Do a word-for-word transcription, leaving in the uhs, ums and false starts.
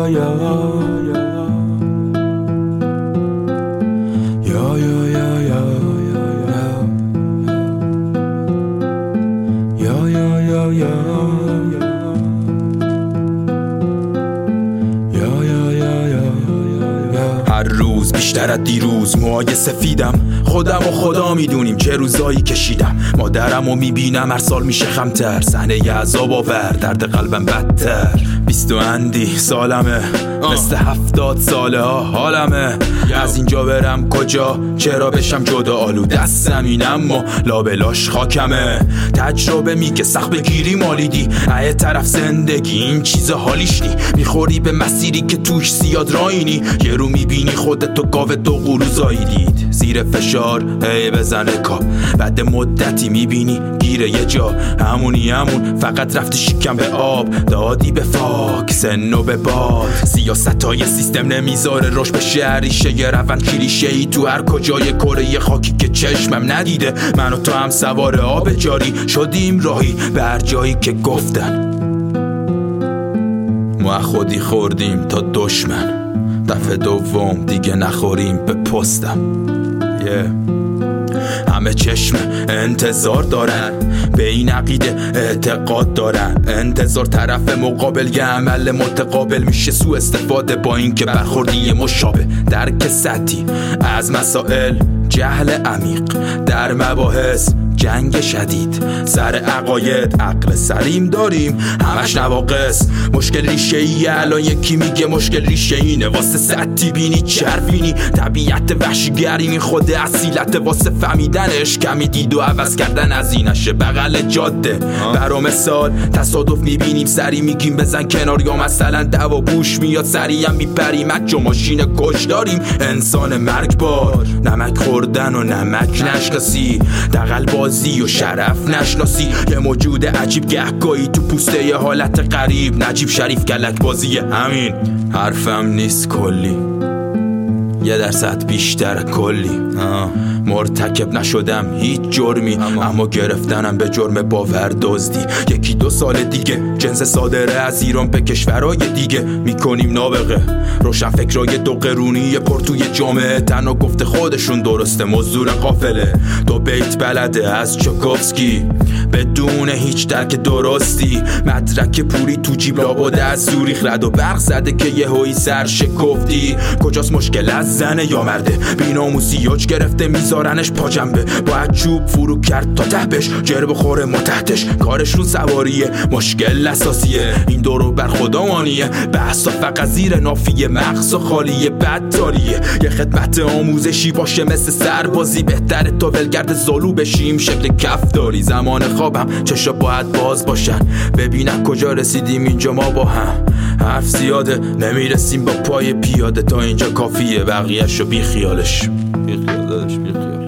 یا یا یا یا یا یا یا یا یا هر روز بیشتر از دیروز موهای سفیدم، خودم و خدا میدونیم چه روزایی کشیدم. مادرم رو میبینم هر سال میشه خمتر، صحنه عذاب آور درد قلبم بدتر. بیست و اندی سالمه مثل هفتاد ساله ها حالمه. از اینجا برم کجا چرا بشم جدا آلو دستم این اما لابلاش خاکمه. تجربه میگه سخت بگیری مالیدی ای طرف زندگی این چیز حالیش نی. میخوری به مسیری که توش زیاد راینی، یه رو میبینی خودتو گاو دو قلو زاییدید زیر فشار هی بزنه کاب. بعد مدتی میبینی گیره یه جا همونی همون فقط رفتی شکم به آب دادی به فاک سنو به باد. سیاست های سیستم نمیذاره روش به شهریشه یه روند کلیشه ای تو هر کجای کره خاکی که چشمم ندیده. من و تو هم سوار آب جاری شدیم راهی بر جایی که گفتن ما خودی خوردیم تا دشمن. دفعه دوم دیگه نخوریم به پستم. yeah. همه چشم انتظار دارن به این عقیده اعتقاد دارن، انتظار طرف مقابل یه عمل متقابل میشه سوء استفاده با این که برخوردی مشابه. درک سطحی از مسائل جهل عمیق در مباحث جنگ شدید سر عقاید عقل سلیم داریم همش نواقص. مشکل ریشه ای الان یکی میگه مشکل ریشه اینه واسه سطحی بینی چرفینی طبیعت وحشیگری این خود اصیلت واسه فهمیدنش کمی دید و عوض کردن از اینشه بغل جاده. برا مثال تصادف میبینیم سری میگیم بزن کنار یا مثلا دوا بوش میاد سری هم میپریم اجا ماشین کش داریم انسان مرگبار. نمک خوردن و نمک نشناسی دقل بازی و شرف نشناسی یه موجود عجیب گهگاهی تو پوسته یه حالت غریب نجیب شریف کلک بازی. همین حرفم نیست کلی یه درصد بیشتر کلی. مرتکب نشدم هیچ جرمی اما, اما گرفتنم به جرم باور دزدی. یکی دو سال دیگه جنس صادره از ایران به کشورهای دیگه میکنیم نابغه. روشن فکرای دو قرونی پر توی جامعه تنها گفته خودشون درسته مزدور قافله. دو بیت بلده از چوکوفسکی بدون هیچ درک درستی مدرک پوری تو جیب لابد از زوریخ رد و برق زده که یه هایی سر شکفتی. کجاست مشکل از زنه یا مرده بیناموسی یاج گرفته میذارنش پا جنبه باید چوب فرو کرد تا ته بش جر بخوره متحتش کارشون سواریه مشکل اساسیه این دورو بر خدامانیه بحثا فقط زیر نافیه مغز و خالیه بدتاریه. یه خدمت آموزشی باشه مثل سربازی بهتره تا ولگرد زالو بشیم شکل کف داری. زمان خوابم چشا باید باز باشن ببینم کجا رسیدیم اینجا ما با هم. حرف زیاده نمیرسیم با پای پیاده تا اینجا کافیه بقیه‌شو بی خیالش بی خیال دادش بی خیال.